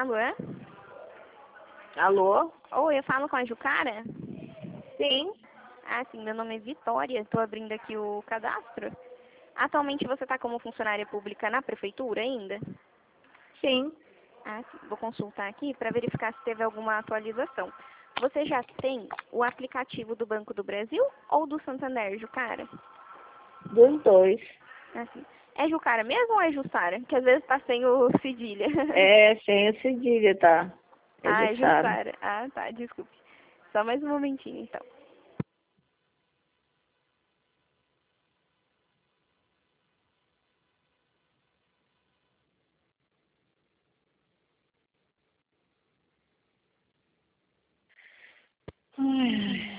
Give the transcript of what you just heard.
Alô? Alô? Oi, eu falo com a Jucara? Sim, Ah, sim, meu nome é Vitória, estou abrindo aqui o cadastro. Atualmente você está como funcionária pública na prefeitura ainda? sim. Ah, sim, vou consultar aqui para verificar se teve alguma atualização. Você já tem o aplicativo do Banco do Brasil ou do Santander, Jucara? Dos dois. Ah, sim. É Jucara mesmo ou é Jussara? Que às vezes tá sem o cedilha. É, sem o cedilha, tá? É Ah, é Jussara. Jussara. Ah, tá, desculpe. Só mais um momentinho, então. Ai, ai.